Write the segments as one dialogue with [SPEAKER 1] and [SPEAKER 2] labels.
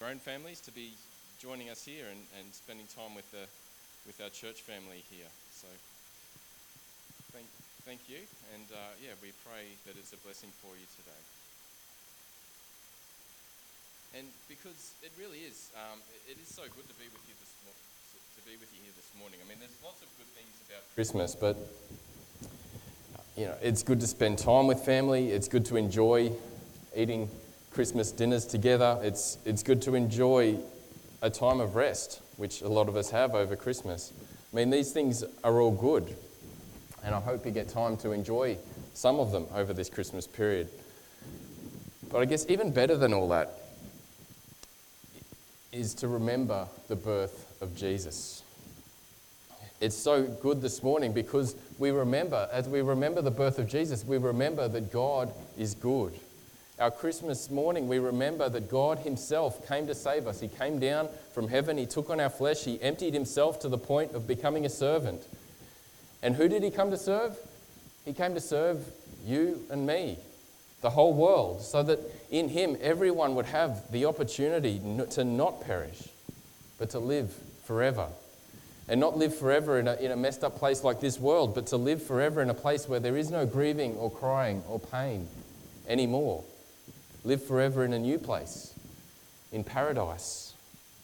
[SPEAKER 1] grown families to be joining us here and spending time with our church family here. So thank you, and we pray that it's a blessing for you today. And because it really is, it is so good to be with you here this morning. I mean, there's lots of good things about Christmas, but it's good to spend time with family. It's good to enjoy eating Christmas dinners together. It's good to enjoy a time of rest, which a lot of us have over Christmas. I mean, these things are all good, and I hope you get time to enjoy some of them over this Christmas period. But I guess even better than all that is to remember the birth of Jesus. It's so good this morning because as we remember the birth of Jesus, we remember that God is good. Our Christmas morning, we remember that God himself came to save us. He came down from heaven, he took on our flesh, he emptied himself to the point of becoming a servant. And who did he come to serve? He came to serve you and me, the whole world, so that in him everyone would have the opportunity to not perish, but to live forever. And not live forever in a messed up place like this world, but to live forever in a place where there is no grieving or crying or pain anymore. Live forever in a new place, in paradise.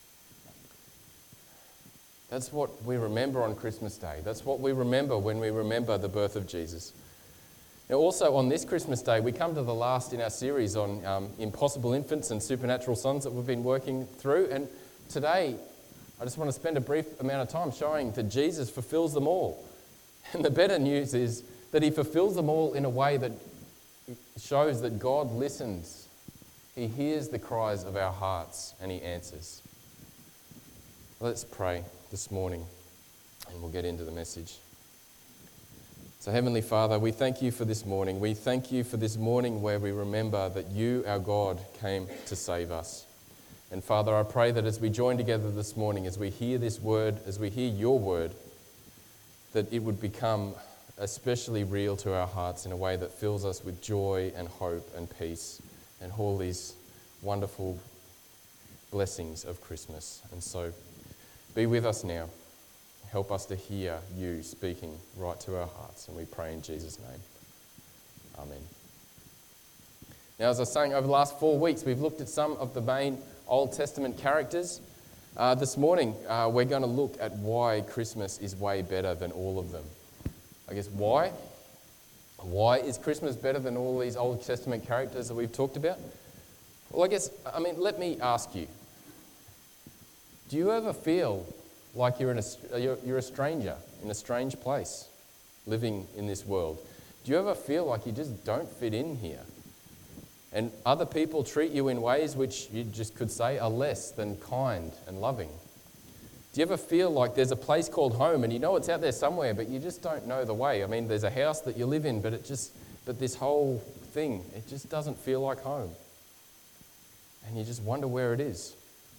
[SPEAKER 1] That's what we remember on Christmas Day. That's what we remember when we remember the birth of Jesus. Now also on this Christmas Day, we come to the last in our series on impossible infants and supernatural sons that we've been working through. And today, I just want to spend a brief amount of time showing that Jesus fulfills them all. And the better news is that he fulfills them all in a way that shows that God listens. He hears the cries of our hearts and he answers. Let's pray this morning and we'll get into the message. So Heavenly Father, we thank you for this morning. We thank you for this morning where we remember that you, our God, came to save us. And Father, I pray that as we join together this morning, as we hear this word, as we hear your word, that it would become especially real to our hearts in a way that fills us with joy and hope and peace and all these wonderful blessings of Christmas. And so be with us now. Help us to hear you speaking right to our hearts. And we pray in Jesus' name. Amen. Now, as I was saying, over the last 4 weeks, we've looked at some of the main Old Testament characters. This morning, we're going to look at why Christmas is way better than all of them. I guess why? Why is Christmas better than all these Old Testament characters that we've talked about? Well, let me ask you. Do you ever feel like you're a stranger in a strange place, living in this world? Do you ever feel like you just don't fit in here? And other people treat you in ways which you just could say are less than kind and loving? Do you ever feel like there's a place called home and you know it's out there somewhere, but you just don't know the way? I mean, there's a house that you live in, but this whole thing, it just doesn't feel like home. And you just wonder where it is.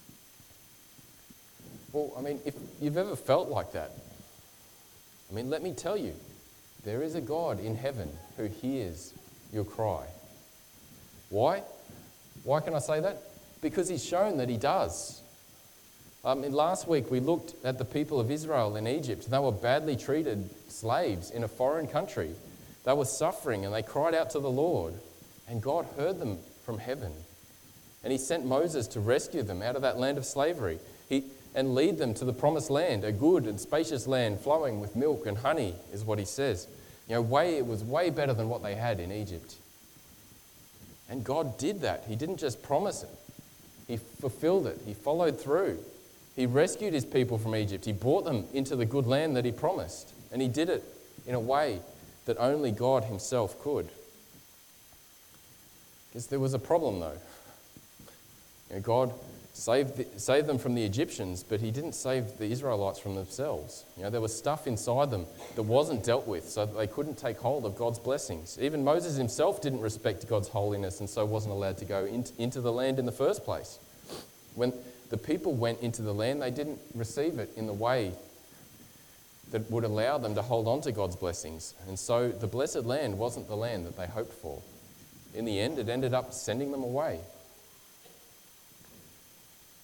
[SPEAKER 1] Well, I mean, if you've ever felt like that, I mean, let me tell you, there is a God in heaven who hears your cry. Why? Why can I say that? Because he's shown that he does. Last week we looked at the people of Israel in Egypt. They were badly treated slaves in a foreign country. They were suffering and they cried out to the Lord. And God heard them from heaven. And he sent Moses to rescue them out of that land of slavery and lead them to the promised land, a good and spacious land flowing with milk and honey, is what he says. It was way better than what they had in Egypt. And God did that. He didn't just promise it. He fulfilled it. He followed through. He rescued his people from Egypt. He brought them into the good land that he promised. And he did it in a way that only God himself could. Because there was a problem though. God saved them from the Egyptians, but he didn't save the Israelites from themselves. There was stuff inside them that wasn't dealt with, so that they couldn't take hold of God's blessings. Even Moses himself didn't respect God's holiness and so wasn't allowed to go into the land in the first place. When the people went into the land, they didn't receive it in the way that would allow them to hold on to God's blessings. And so the blessed land wasn't the land that they hoped for. In the end, it ended up sending them away.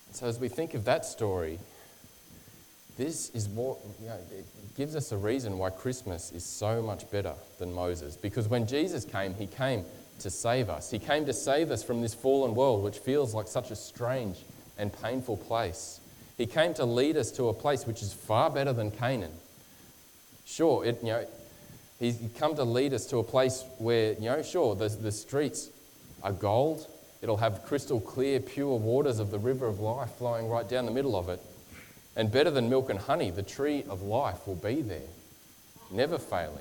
[SPEAKER 1] So as we think of that story, this is what, it gives us a reason why Christmas is so much better than Moses. Because when Jesus came, he came to save us. He came to save us from this fallen world, which feels like such a strange and painful place. He came to lead us to a place which is far better than Canaan. Sure, he's come to lead us to a place where, the streets are gold. It'll have crystal clear, pure waters of the river of life flowing right down the middle of it. And better than milk and honey, the tree of life will be there, never failing.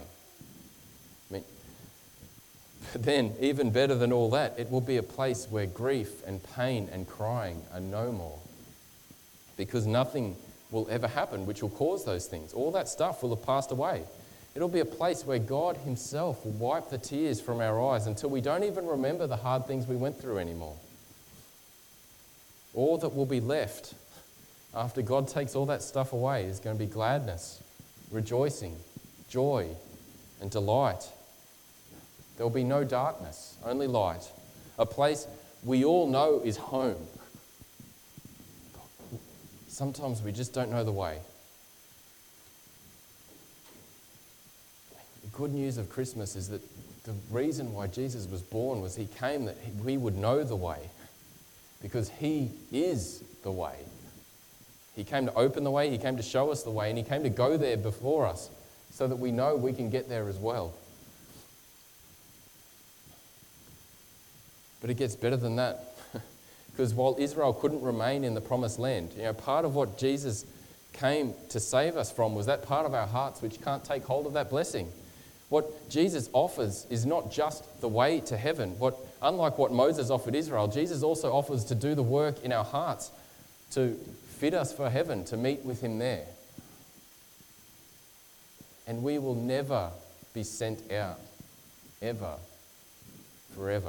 [SPEAKER 1] But then, even better than all that, it will be a place where grief and pain and crying are no more. Because nothing will ever happen which will cause those things. All that stuff will have passed away. It'll be a place where God himself will wipe the tears from our eyes until we don't even remember the hard things we went through anymore. All that will be left after God takes all that stuff away is going to be gladness, rejoicing, joy, and delight. There will be no darkness, only light. A place we all know is home. Sometimes we just don't know the way. The good news of Christmas is that the reason why Jesus was born was he came that we would know the way, because he is the way. He came to open the way, he came to show us the way, and he came to go there before us so that we know we can get there as well. But it gets better than that. Because while Israel couldn't remain in the promised land, part of what Jesus came to save us from was that part of our hearts which can't take hold of that blessing. What Jesus offers is not just the way to heaven. Unlike what Moses offered Israel, Jesus also offers to do the work in our hearts to fit us for heaven, to meet with him there. And we will never be sent out, ever, forever.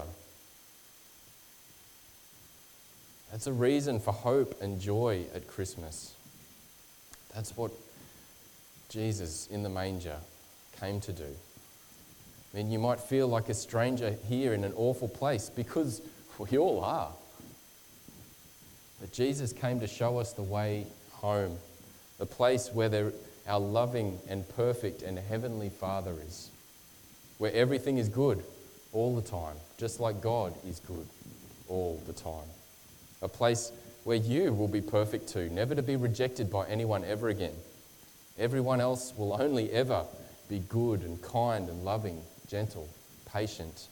[SPEAKER 1] That's a reason for hope and joy at Christmas. That's what Jesus in the manger came to do. I mean, you might feel like a stranger here in an awful place, because we all are. But Jesus came to show us the way home, the place where our loving and perfect and heavenly Father is, where everything is good all the time, just like God is good all the time. A place where you will be perfect too, never to be rejected by anyone ever again. Everyone else will only ever be good and kind and loving, gentle, patient.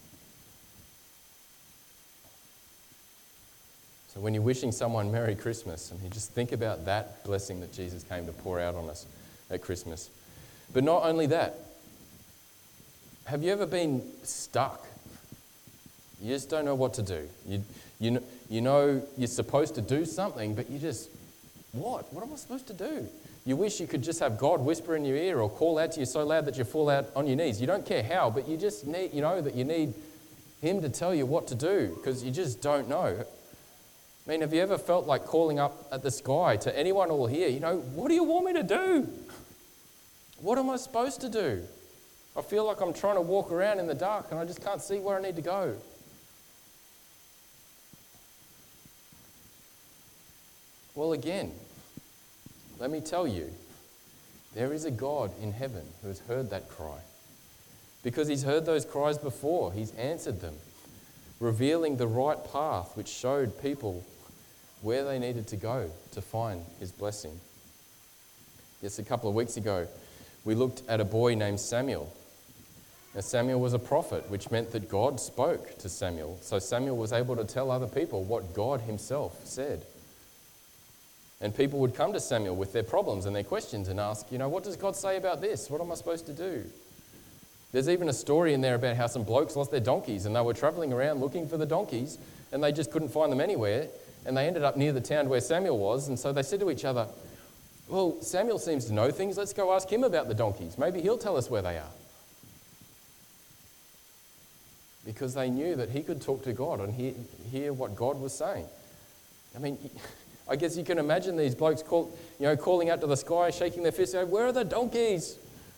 [SPEAKER 1] So when you're wishing someone Merry Christmas, just think about that blessing that Jesus came to pour out on us at Christmas. But not only that, have you ever been stuck? You just don't know what to do. You know you're supposed to do something, but you just, what? What am I supposed to do? You wish you could just have God whisper in your ear or call out to you so loud that you fall out on your knees. You don't care how, but you just need, that you need him to tell you what to do, because you just don't know. Have you ever felt like calling up at the sky to anyone all here, what do you want me to do? What am I supposed to do? I feel like I'm trying to walk around in the dark and I just can't see where I need to go. Well, again, let me tell you, there is a God in heaven who has heard that cry. Because he's heard those cries before, he's answered them, revealing the right path which showed people where they needed to go to find his blessing. Yes, a couple of weeks ago, we looked at a boy named Samuel. Now, Samuel was a prophet, which meant that God spoke to Samuel. So Samuel was able to tell other people what God himself said. And people would come to Samuel with their problems and their questions and ask, what does God say about this? What am I supposed to do? There's even a story in there about how some blokes lost their donkeys and they were travelling around looking for the donkeys and they just couldn't find them anywhere. And they ended up near the town where Samuel was. And so they said to each other, well, Samuel seems to know things. Let's go ask him about the donkeys. Maybe he'll tell us where they are. Because they knew that he could talk to God and hear what God was saying. I guess you can imagine these blokes calling out to the sky, shaking their fists, saying, where are the donkeys?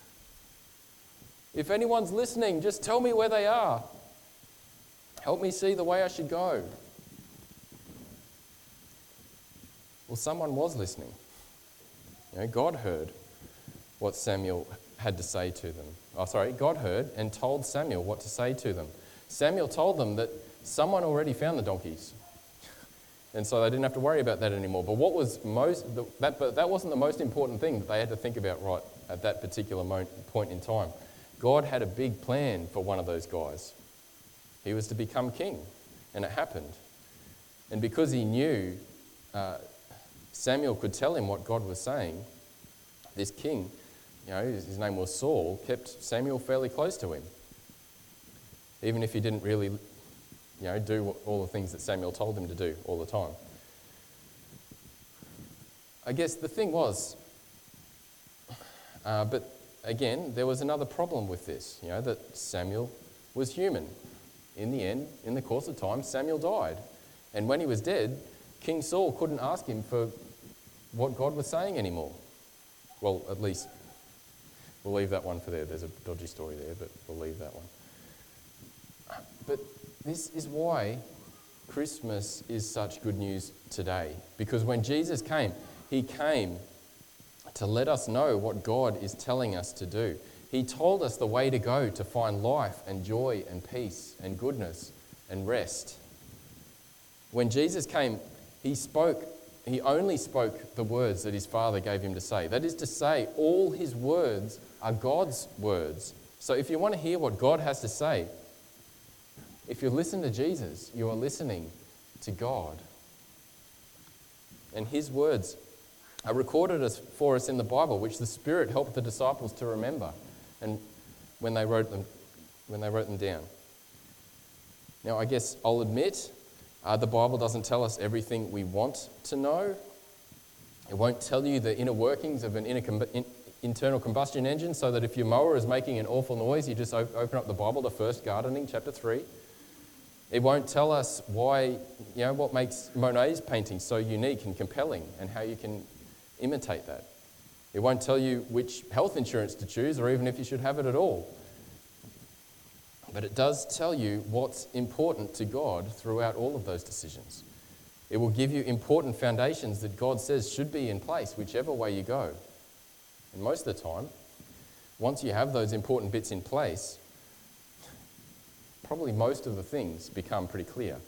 [SPEAKER 1] If anyone's listening, just tell me where they are. Help me see the way I should go. Well, someone was listening. God heard what Samuel had to say to them. God heard and told Samuel what to say to them. Samuel told them that someone already found the donkeys, and so they didn't have to worry about that anymore. But that wasn't the most important thing that they had to think about right at that particular point in time. God had a big plan for one of those guys. He was to become king, and it happened. And because he knew Samuel could tell him what God was saying, this king, his name was Saul, kept Samuel fairly close to him, even if he didn't really, do all the things that Samuel told him to do all the time. I guess the thing was, but again, there was another problem with this, that Samuel was human. In the end, in the course of time, Samuel died. And when he was dead, King Saul couldn't ask him for what God was saying anymore. Well, at least, we'll leave that one for there. There's a dodgy story there, but we'll leave that one. But this is why Christmas is such good news today. Because when Jesus came, he came to let us know what God is telling us to do. He told us the way to go to find life and joy and peace and goodness and rest. When Jesus came, he only spoke the words that his Father gave him to say. That is to say, all his words are God's words. So if you want to hear what God has to say, if you listen to Jesus, you are listening to God. And his words are recorded for us in the Bible, which the Spirit helped the disciples to remember, and when they wrote them down. Now, I guess I'll admit, the Bible doesn't tell us everything we want to know. It won't tell you the inner workings of an internal combustion engine, so that if your mower is making an awful noise, you just open up the Bible to 1 Gardening, chapter 3. It won't tell us why, what makes Monet's painting so unique and compelling and how you can imitate that. It won't tell you which health insurance to choose or even if you should have it at all. But it does tell you what's important to God throughout all of those decisions. It will give you important foundations that God says should be in place whichever way you go. And most of the time, once you have those important bits in place, probably most of the things become pretty clear.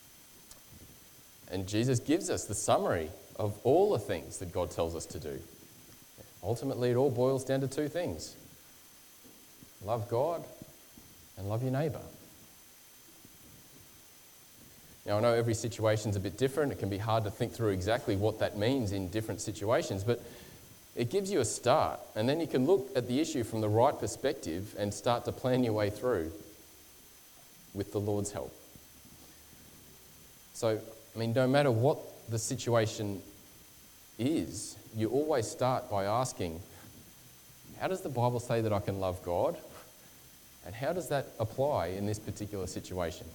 [SPEAKER 1] And Jesus gives us the summary of all the things that God tells us to do. Ultimately, it all boils down to two things: love God and love your neighbour. Now, I know every situation's a bit different. It can be hard to think through exactly what that means in different situations, but it gives you a start, and then you can look at the issue from the right perspective and start to plan your way through with the Lord's help. So, no matter what the situation is, you always start by asking, how does the Bible say that I can love God? And how does that apply in this particular situation?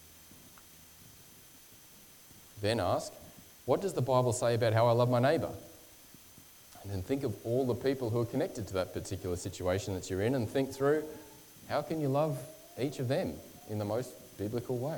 [SPEAKER 1] Then ask, what does the Bible say about how I love my neighbour? And then think of all the people who are connected to that particular situation that you're in, and think through, how can you love each of them in the most biblical way?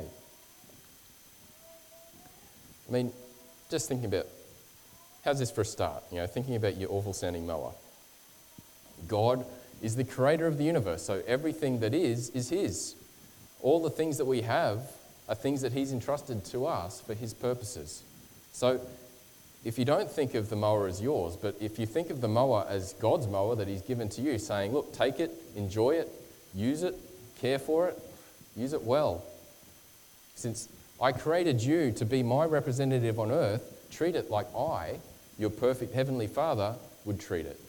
[SPEAKER 1] Just thinking about, how's this for a start? Thinking about your awful sounding mower. God is the creator of the universe, so everything that is his. All the things that we have are things that he's entrusted to us for his purposes. So if you don't think of the mower as yours, but if you think of the mower as God's mower that he's given to you, saying, look, take it, enjoy it, use it, care for it, use it well. Since I created you to be my representative on earth, treat it like I, your perfect heavenly Father, would treat it.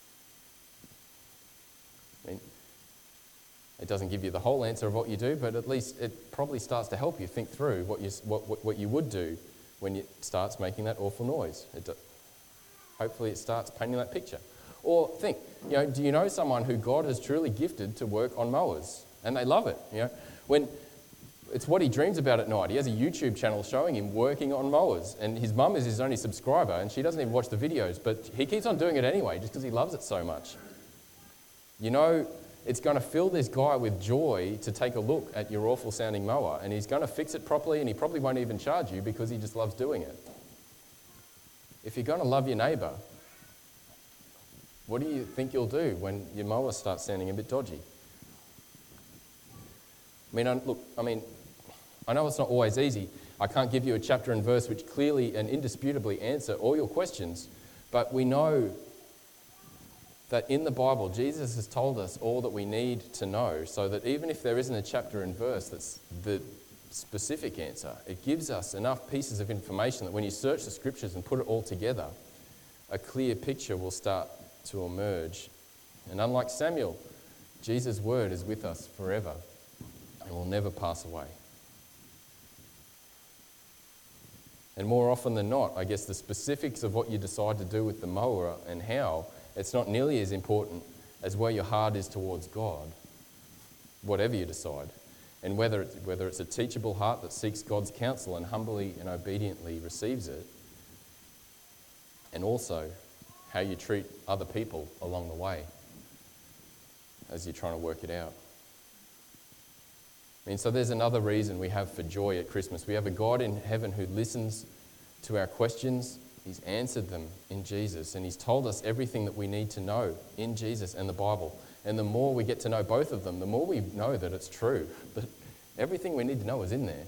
[SPEAKER 1] It doesn't give you the whole answer of what you do, but at least it probably starts to help you think through what you would do when it starts making that awful noise. Hopefully it starts painting that picture. Or think, do you know someone who God has truly gifted to work on mowers? And they love it. When it's what he dreams about at night. He has a YouTube channel showing him working on mowers, and his mum is his only subscriber, and she doesn't even watch the videos, but he keeps on doing it anyway just because he loves it so much. It's going to fill this guy with joy to take a look at your awful sounding mower, and he's going to fix it properly, and he probably won't even charge you because he just loves doing it. If you're going to love your neighbour, what do you think you'll do when your mower starts sounding a bit dodgy? I know it's not always easy. I can't give you a chapter and verse which clearly and indisputably answer all your questions, but we know that in the Bible, Jesus has told us all that we need to know, so that even if there isn't a chapter and verse that's the specific answer, it gives us enough pieces of information that when you search the scriptures and put it all together, a clear picture will start to emerge. And unlike Samuel, Jesus' word is with us forever and will never pass away. And more often than not, I guess the specifics of what you decide to do with the mower and how, it's not nearly as important as where your heart is towards God, whatever you decide. And whether it's a teachable heart that seeks God's counsel and humbly and obediently receives it, and also how you treat other people along the way as you're trying to work it out. So there's another reason we have for joy at Christmas. We have a God in heaven who listens to our questions. He's answered them in Jesus, and he's told us everything that we need to know in Jesus and the Bible. And the more we get to know both of them, the more we know that it's true, that everything we need to know is in there.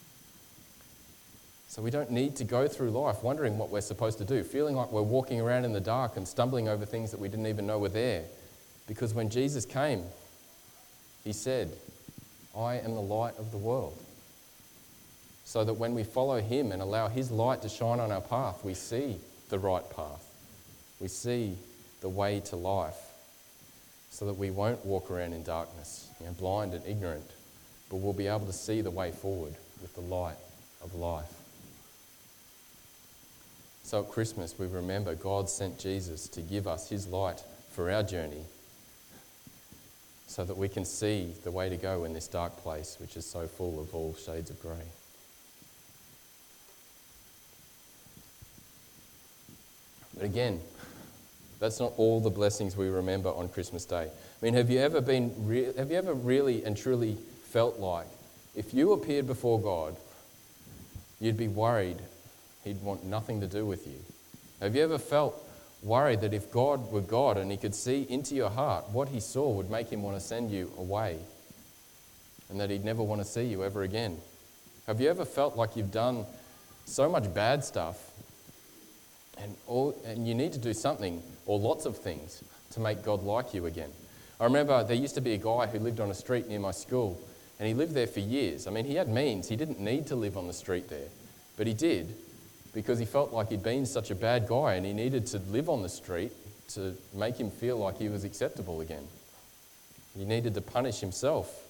[SPEAKER 1] So we don't need to go through life wondering what we're supposed to do, feeling like we're walking around in the dark and stumbling over things that we didn't even know were there. Because when Jesus came, he said, "I am the light of the world." So that when we follow him and allow his light to shine on our path, we see the right path. We see the way to life. So that we won't walk around in darkness, blind and ignorant, but we'll be able to see the way forward with the light of life. So at Christmas, we remember God sent Jesus to give us his light for our journey, so that we can see the way to go in this dark place, which is so full of all shades of grey. But again, that's not all the blessings we remember on Christmas Day. Have you ever really and truly felt like if you appeared before God, you'd be worried he'd want nothing to do with you? Have you ever felt worried that if God were God and he could see into your heart, what he saw would make him want to send you away and that he'd never want to see you ever again? Have you ever felt like you've done so much bad stuff and you need to do something or lots of things to make God like you again? I remember there used to be a guy who lived on a street near my school, and he lived there for years. He had means. He didn't need to live on the street there, but he did because he felt like he'd been such a bad guy and he needed to live on the street to make him feel like he was acceptable again. He needed to punish himself.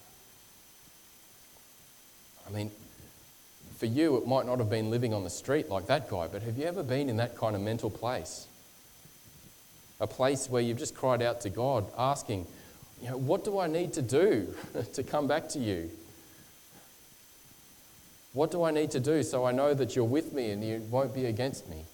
[SPEAKER 1] For you, it might not have been living on the street like that guy, but have you ever been in that kind of mental place? A place where you've just cried out to God, asking, what do I need to do to come back to you? What do I need to do so I know that you're with me and you won't be against me?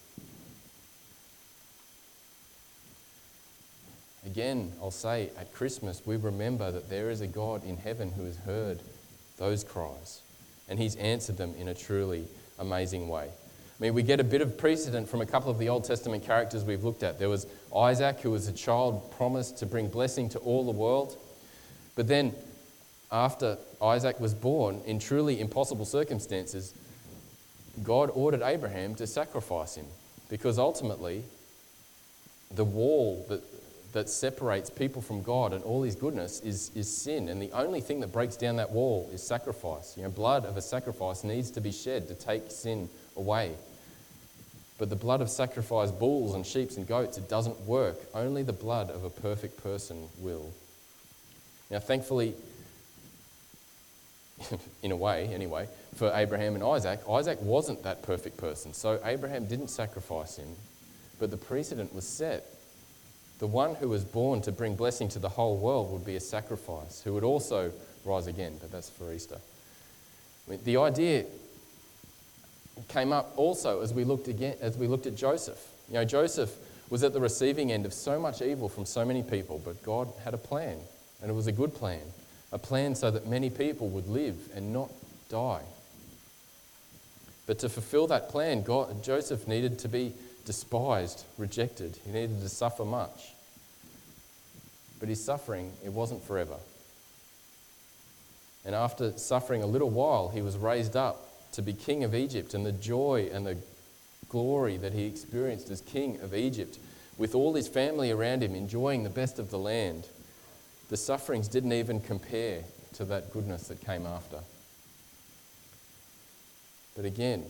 [SPEAKER 1] Again, I'll say, at Christmas, we remember that there is a God in heaven who has heard those cries, and he's answered them in a truly amazing way. We get a bit of precedent from a couple of the Old Testament characters we've looked at. There was Isaac, who was a child promised to bring blessing to all the world. But then, after Isaac was born, in truly impossible circumstances, God ordered Abraham to sacrifice him, because ultimately, the wall that separates people from God and all his goodness is sin. And the only thing that breaks down that wall is sacrifice. Blood of a sacrifice needs to be shed to take sin away. But the blood of sacrificed bulls and sheep and goats, it doesn't work. Only the blood of a perfect person will. Now, thankfully, in a way anyway, for Abraham and Isaac, Isaac wasn't that perfect person. So Abraham didn't sacrifice him, but the precedent was set. The one who was born to bring blessing to the whole world would be a sacrifice, who would also rise again, but that's for Easter. The idea came up also as we looked at Joseph. Joseph was at the receiving end of so much evil from so many people, but God had a plan, and it was a good plan. A plan so that many people would live and not die. But to fulfill that plan, Joseph needed to be despised, rejected. He needed to suffer much. But his suffering, it wasn't forever. And after suffering a little while, he was raised up to be king of Egypt, and the joy and the glory that he experienced as king of Egypt, with all his family around him enjoying the best of the land, the sufferings didn't even compare to that goodness that came after. But again,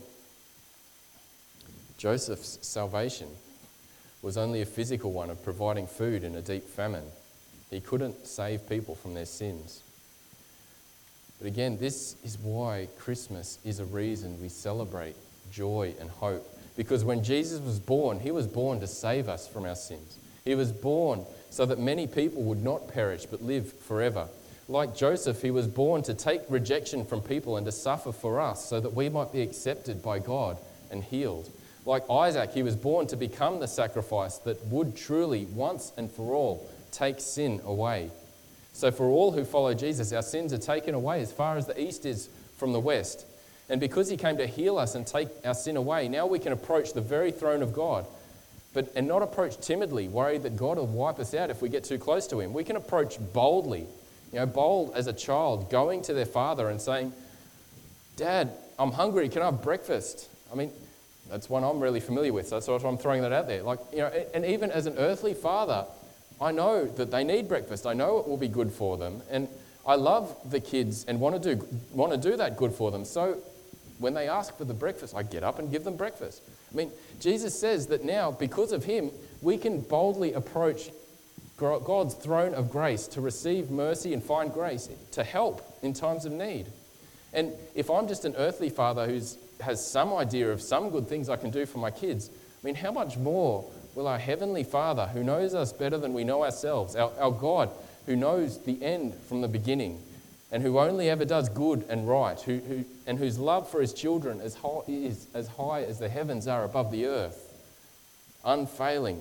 [SPEAKER 1] Joseph's salvation was only a physical one of providing food in a deep famine. He couldn't save people from their sins. But again, this is why Christmas is a reason we celebrate joy and hope. Because when Jesus was born, he was born to save us from our sins. He was born so that many people would not perish but live forever. Like Joseph, he was born to take rejection from people and to suffer for us so that we might be accepted by God and healed. Like Isaac, he was born to become the sacrifice that would truly, once and for all, take sin away. So for all who follow Jesus, our sins are taken away as far as the east is from the west. And because he came to heal us and take our sin away, now we can approach the very throne of God. And not approach timidly, worried that God will wipe us out if we get too close to him. We can approach boldly, bold as a child, going to their father and saying, "Dad, I'm hungry, can I have breakfast?" I mean, that's one I'm really familiar with, so that's why I'm throwing that out there. And even as an earthly father, I know that they need breakfast. I know it will be good for them. And I love the kids and want to do that good for them. So when they ask for the breakfast, I get up and give them breakfast. I mean, Jesus says that now, because of him, we can boldly approach God's throne of grace to receive mercy and find grace to help in times of need. And if I'm just an earthly father who has some idea of some good things I can do for my kids, I mean, how much more will our Heavenly Father, who knows us better than we know ourselves, our God, who knows the end from the beginning, and who only ever does good and right, and whose love for his children is as high as the heavens are above the earth, unfailing,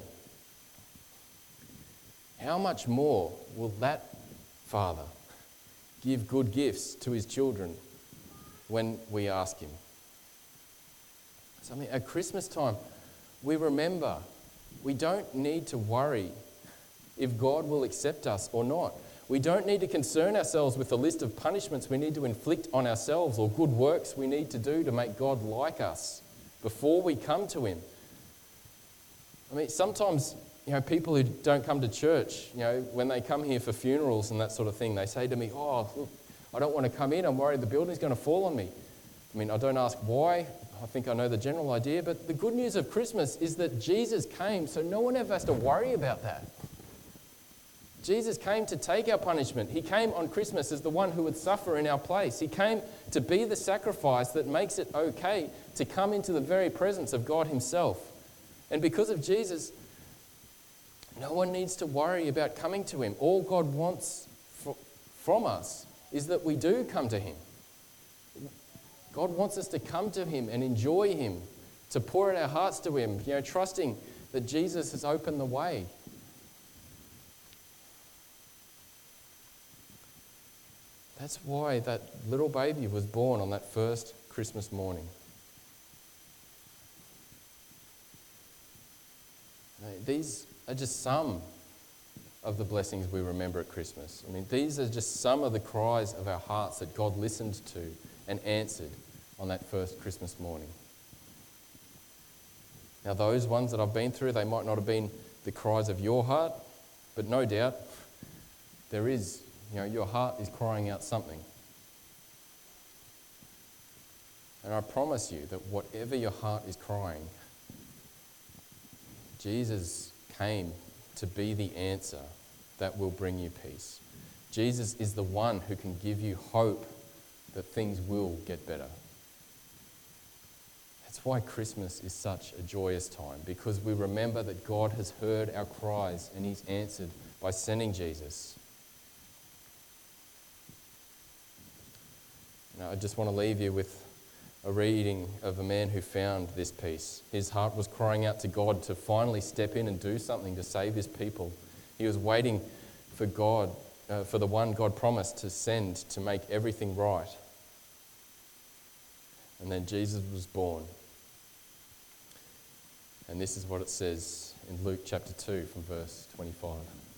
[SPEAKER 1] how much more will that Father give good gifts to his children when we ask him? So, at Christmas time, we remember we don't need to worry if God will accept us or not. We don't need to concern ourselves with a list of punishments we need to inflict on ourselves or good works we need to do to make God like us before we come to him. I mean, sometimes, people who don't come to church, when they come here for funerals and that sort of thing, they say to me, "Oh, look, I don't want to come in. I'm worried the building's going to fall on me." I mean, I don't ask why. I think I know the general idea. But the good news of Christmas is that Jesus came, so no one ever has to worry about that. Jesus came to take our punishment. He came on Christmas as the one who would suffer in our place. He came to be the sacrifice that makes it okay to come into the very presence of God himself. And because of Jesus, no one needs to worry about coming to him. All God wants from us is that we do come to him. God wants us to come to him and enjoy him, to pour out our hearts to him, trusting that Jesus has opened the way. That's why that little baby was born on that first Christmas morning. These are just some of the blessings we remember at Christmas. I mean, these are just some of the cries of our hearts that God listened to and answered on that first Christmas morning. Now, those ones that I've been through, they might not have been the cries of your heart, but no doubt there is, your heart is crying out something. And I promise you that whatever your heart is crying, Jesus came to be the answer that will bring you peace. Jesus is the one who can give you hope that things will get better. That's why Christmas is such a joyous time, because we remember that God has heard our cries and he's answered by sending Jesus. Now, I just want to leave you with a reading of a man who found this peace. His heart was crying out to God to finally step in and do something to save his people. He was waiting for God, for the one God promised to send to make everything right. And then Jesus was born. And this is what it says in Luke chapter 2 from verse 25.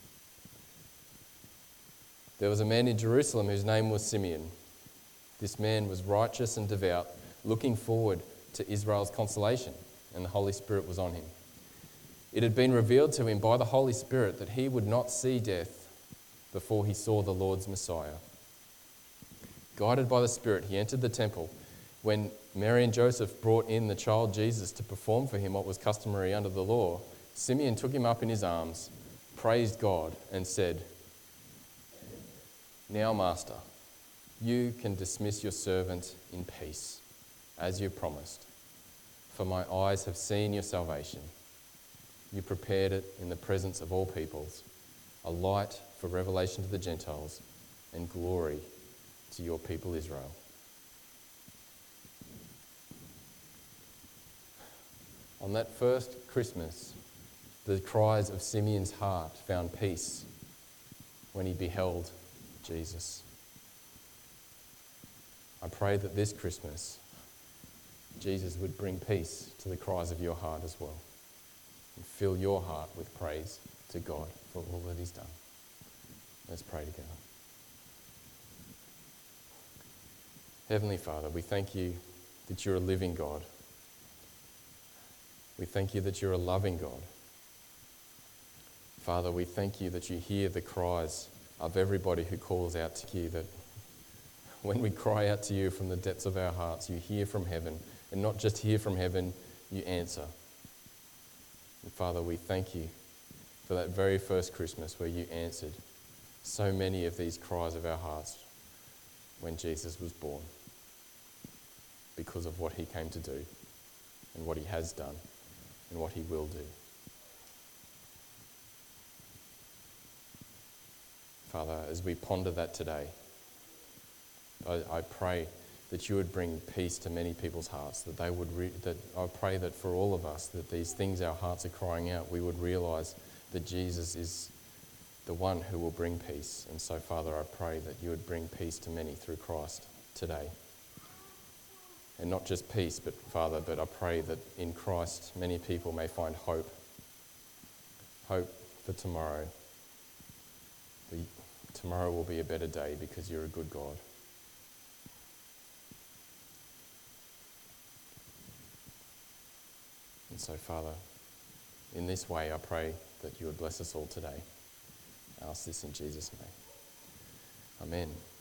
[SPEAKER 1] There was a man in Jerusalem whose name was Simeon. This man was righteous and devout, looking forward to Israel's consolation, and the Holy Spirit was on him. It had been revealed to him by the Holy Spirit that he would not see death before he saw the Lord's Messiah. Guided by the Spirit, he entered the temple. When Mary and Joseph brought in the child Jesus to perform for him what was customary under the law, Simeon took him up in his arms, praised God, and said, "Now, Master, you can dismiss your servant in peace, as you promised, for my eyes have seen your salvation. You prepared it in the presence of all peoples, a light for revelation to the Gentiles and glory to your people Israel." On that first Christmas, the cries of Simeon's heart found peace when he beheld Jesus. I pray that this Christmas, Jesus would bring peace to the cries of your heart as well, and fill your heart with praise to God for all that he's done. Let's pray together. Heavenly Father, we thank you that you're a living God. We thank you that you're a loving God. Father, we thank you that you hear the cries of everybody who calls out to you, that when we cry out to you from the depths of our hearts, you hear from heaven, and not just hear from heaven, you answer. And Father, we thank you for that very first Christmas where you answered so many of these cries of our hearts when Jesus was born, because of what he came to do and what he has done and what he will do. Father, as we ponder that today, I pray that you would bring peace to many people's hearts, that they would. I pray that for all of us, that these things our hearts are crying out, we would realise that Jesus is the one who will bring peace. And so, Father, I pray that you would bring peace to many through Christ today. And not just peace, but Father, but I pray that in Christ many people may find hope. Hope for tomorrow. Tomorrow will be a better day because you're a good God. And so, Father, in this way I pray that you would bless us all today. I ask this in Jesus' name. Amen.